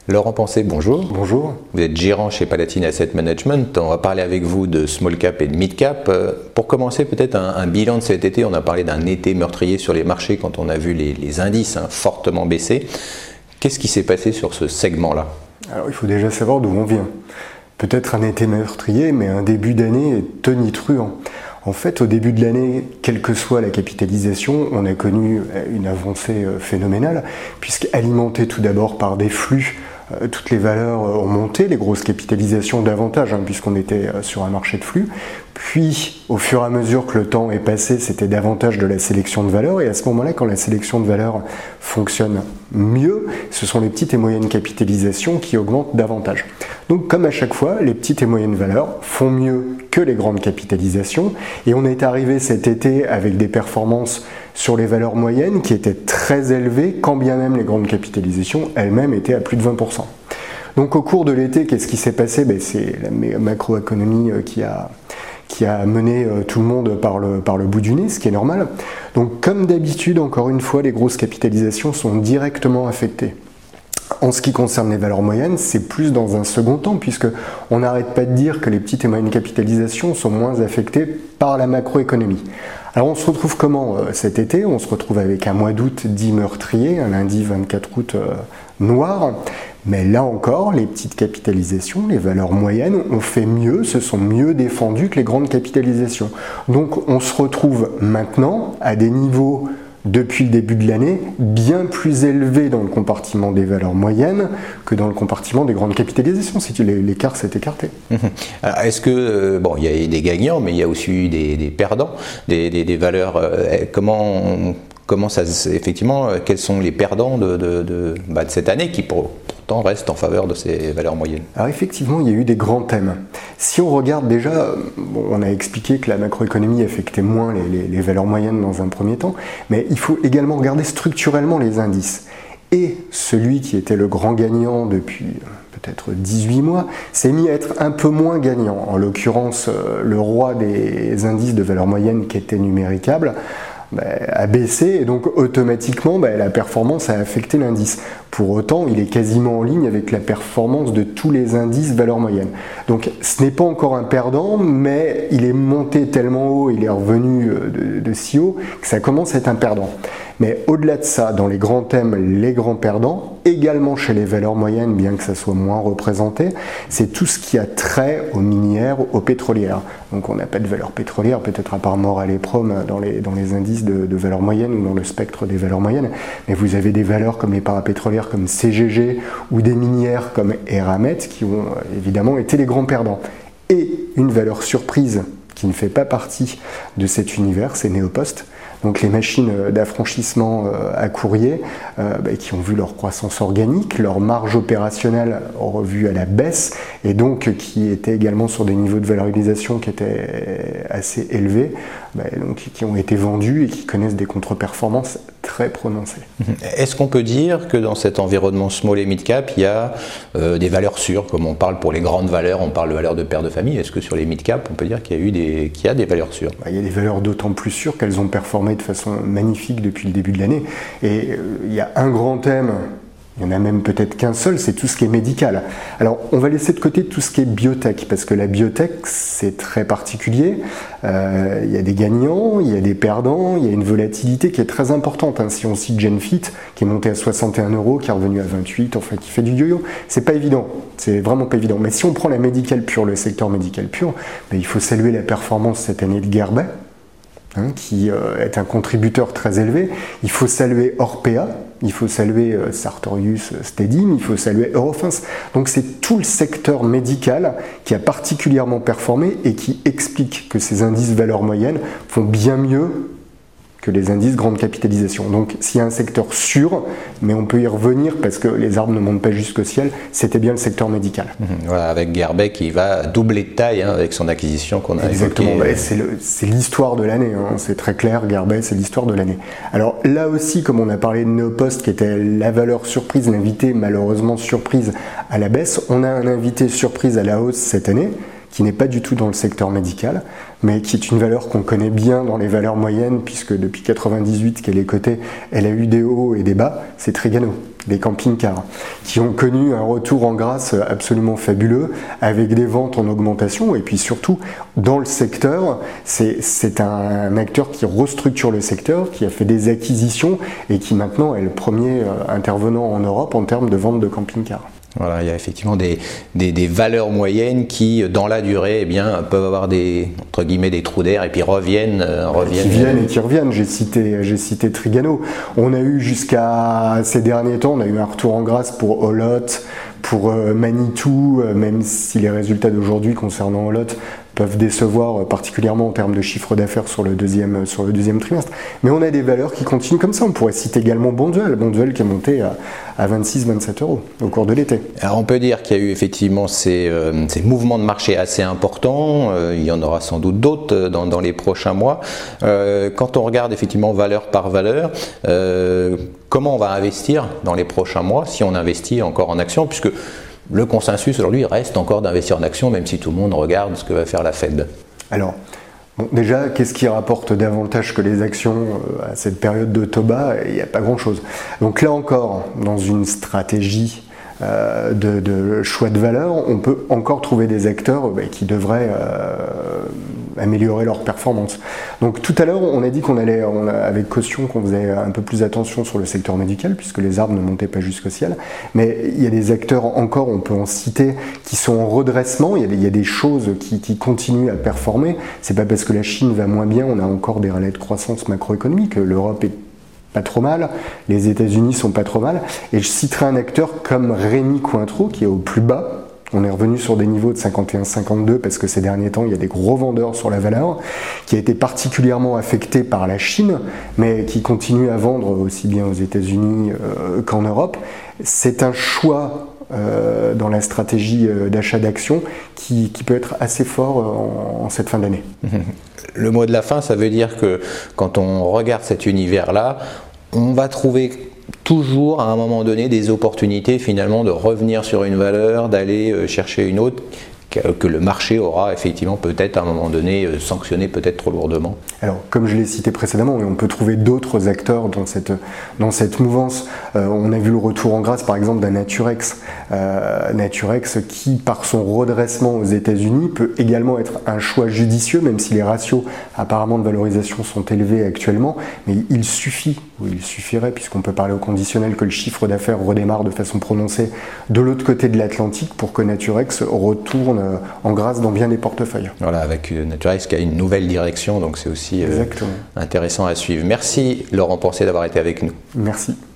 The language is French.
Laurent Pensée, bonjour. Bonjour. Vous êtes gérant chez Palatine Asset Management. On va parler avec vous de small cap et de mid cap. Pour commencer, peut-être un bilan de cet été. On a parlé d'un été meurtrier sur les marchés quand on a vu les indices fortement baisser. Qu'est-ce qui s'est passé sur ce segment-là ? Alors, il faut déjà savoir d'où on vient. Peut-être un été meurtrier, mais un début d'année tonitruant. En fait, au début de l'année, quelle que soit la capitalisation, on a connu une avancée phénoménale, puisqu'alimentée tout d'abord par des flux, toutes les valeurs ont monté, les grosses capitalisations davantage, puisqu'on était sur un marché de flux. Puis, au fur et à mesure que le temps est passé, c'était davantage de la sélection de valeurs. Et à ce moment-là, quand la sélection de valeurs fonctionne mieux, ce sont les petites et moyennes capitalisations qui augmentent davantage. Donc, comme à chaque fois, les petites et moyennes valeurs font mieux que les grandes capitalisations. Et on est arrivé cet été avec des performances sur les valeurs moyennes qui étaient très élevées, quand bien même les grandes capitalisations elles-mêmes étaient à plus de 20%. Donc, au cours de l'été, qu'est-ce qui s'est passé ? C'est la macroéconomie qui a mené tout le monde par le bout du nez, ce qui est normal. Donc, comme d'habitude, encore une fois, les grosses capitalisations sont directement affectées. En ce qui concerne les valeurs moyennes, c'est plus dans un second temps, puisqu'on n'arrête pas de dire que les petites et moyennes capitalisations sont moins affectées par la macroéconomie. Alors on se retrouve comment cet été ? On se retrouve avec un mois d'août dit meurtrier, un lundi 24 août noir. Mais là encore, les petites capitalisations, les valeurs moyennes ont fait mieux, se sont mieux défendues que les grandes capitalisations. Donc on se retrouve maintenant à des niveaux, depuis le début de l'année, bien plus élevés dans le compartiment des valeurs moyennes que dans le compartiment des grandes capitalisations, si l'écart s'est écarté. Alors, est-ce que, il y a eu des gagnants, mais il y a aussi eu des perdants, des valeurs, comment ça, effectivement, quels sont les perdants de cette année qui pourtant restent en faveur de ces valeurs moyennes ? Alors effectivement, il y a eu des grands thèmes. Si on regarde déjà, on a expliqué que la macroéconomie affectait moins les valeurs moyennes dans un premier temps, mais il faut également regarder structurellement les indices. Et celui qui était le grand gagnant depuis peut-être 18 mois s'est mis à être un peu moins gagnant. En l'occurrence, le roi des indices de valeurs moyennes qui était numéricable a baissé et donc automatiquement la performance a affecté l'indice. Pour autant, il est quasiment en ligne avec la performance de tous les indices valeurs moyennes. Donc ce n'est pas encore un perdant, mais il est monté tellement haut, il est revenu de si haut que ça commence à être un perdant. Mais au-delà de ça, dans les grands thèmes, les grands perdants, également chez les valeurs moyennes, bien que ça soit moins représenté, c'est tout ce qui a trait aux minières, aux pétrolières. Donc on n'a pas de valeurs pétrolières, peut-être à part Morale et Prom dans les indices de valeurs moyennes ou dans le spectre des valeurs moyennes, mais vous avez des valeurs comme les parapétrolières comme CGG ou des minières comme Eramet qui ont évidemment été les grands perdants. Et une valeur surprise qui ne fait pas partie de cet univers, c'est Neopost. Donc les machines d'affranchissement à courrier qui ont vu leur croissance organique, leur marge opérationnelle revue à la baisse et donc qui étaient également sur des niveaux de valorisation qui étaient assez élevés, donc qui ont été vendus et qui connaissent des contre-performances très prononcées. Est-ce qu'on peut dire que dans cet environnement small et mid cap, il y a des valeurs sûres, comme on parle pour les grandes valeurs, on parle de valeurs de père de famille, est-ce que sur les mid cap, on peut dire qu'il y a des valeurs sûres ? Il y a des valeurs d'autant plus sûres qu'elles ont performé de façon magnifique depuis le début de l'année. Et il y a un grand thème, il y en a même peut-être qu'un seul, c'est tout ce qui est médical. Alors on va laisser de côté tout ce qui est biotech, parce que la biotech c'est très particulier. Il y a des gagnants, il y a des perdants, il y a une volatilité qui est très importante. Si on cite Genfit, qui est monté à 61 €, qui est revenu à 28, enfin qui fait du yo-yo, c'est pas évident, c'est vraiment pas évident. Mais si on prend la médicale pure, le secteur médical pur, il faut saluer la performance cette année de Guerbet, qui est un contributeur très élevé. Il faut saluer Orpea, il faut saluer Sartorius Stedim, il faut saluer Eurofins. Donc c'est tout le secteur médical qui a particulièrement performé et qui explique que ces indices valeurs moyennes font bien mieux que les indices grande capitalisation. Donc s'il y a un secteur sûr, mais on peut y revenir parce que les arbres ne montent pas jusqu'au ciel, c'était bien le secteur médical. Voilà, avec Guerbet qui va doubler de taille avec son acquisition qu'on a Exactement, évoquée. C'est l'histoire de l'année, c'est très clair, Guerbet c'est l'histoire de l'année. Alors là aussi, comme on a parlé de Neopost qui était la valeur surprise, l'invité malheureusement surprise à la baisse, on a un invité surprise à la hausse cette année qui n'est pas du tout dans le secteur médical, mais qui est une valeur qu'on connaît bien dans les valeurs moyennes, puisque depuis 1998 qu'elle est cotée, elle a eu des hauts et des bas, c'est Trigano, des camping-cars, qui ont connu un retour en grâce absolument fabuleux, avec des ventes en augmentation, et puis surtout, dans le secteur, c'est un acteur qui restructure le secteur, qui a fait des acquisitions, et qui maintenant est le premier intervenant en Europe en termes de vente de camping-cars. Voilà, il y a effectivement des valeurs moyennes qui, dans la durée, eh bien, peuvent avoir entre guillemets, des trous d'air et puis reviennent. Qui viennent et qui reviennent. J'ai cité Trigano. On a eu jusqu'à ces derniers temps, on a eu un retour en grâce pour Olot, pour Manitou, même si les résultats d'aujourd'hui concernant Olot peuvent décevoir, particulièrement en termes de chiffre d'affaires sur le deuxième trimestre. Mais on a des valeurs qui continuent comme ça. On pourrait citer également Bonduelle qui est monté à 26-27 € au cours de l'été. Alors on peut dire qu'il y a eu effectivement ces mouvements de marché assez importants. Il y en aura sans doute d'autres dans les prochains mois. Quand on regarde effectivement valeur par valeur, comment on va investir dans les prochains mois si on investit encore en actions, puisque le consensus aujourd'hui reste encore d'investir en actions, même si tout le monde regarde ce que va faire la Fed. Alors, déjà, qu'est-ce qui rapporte davantage que les actions à cette période de taux bas? Il n'y a pas grand-chose. Donc là encore, dans une stratégie de choix de valeur, on peut encore trouver des acteurs qui devraient améliorer leur performance. Donc tout à l'heure, on a dit avec caution qu'on faisait un peu plus attention sur le secteur médical, puisque les arbres ne montaient pas jusqu'au ciel. Mais il y a des acteurs encore, on peut en citer, qui sont en redressement. Il y a des choses qui continuent à performer. C'est pas parce que la Chine va moins bien, on a encore des relais de croissance macroéconomique. L'Europe est pas trop mal, les États-Unis sont pas trop mal, et je citerai un acteur comme Rémy Cointreau qui est au plus bas. On est revenu sur des niveaux de 51-52 parce que ces derniers temps il y a des gros vendeurs sur la valeur, qui a été particulièrement affecté par la Chine, mais qui continue à vendre aussi bien aux États-Unis qu'en Europe. C'est un choix dans la stratégie d'achat d'actions qui peut être assez fort en cette fin d'année. Le mot de la fin, ça veut dire que quand on regarde cet univers-là, on va trouver toujours à un moment donné des opportunités finalement de revenir sur une valeur, d'aller chercher une autre que le marché aura effectivement peut-être à un moment donné sanctionné peut-être trop lourdement. Alors comme je l'ai cité précédemment, on peut trouver d'autres acteurs dans cette mouvance. On a vu le retour en grâce par exemple d'un Naturex. Naturex qui par son redressement aux États-Unis peut également être un choix judicieux, même si les ratios apparemment de valorisation sont élevés actuellement, mais il suffirait, puisqu'on peut parler au conditionnel, que le chiffre d'affaires redémarre de façon prononcée de l'autre côté de l'Atlantique pour que Naturex retourne en grâce dans bien des portefeuilles. Voilà, avec Naturex qui a une nouvelle direction, donc c'est aussi intéressant à suivre. Merci Laurent Pourcier d'avoir été avec nous. Merci.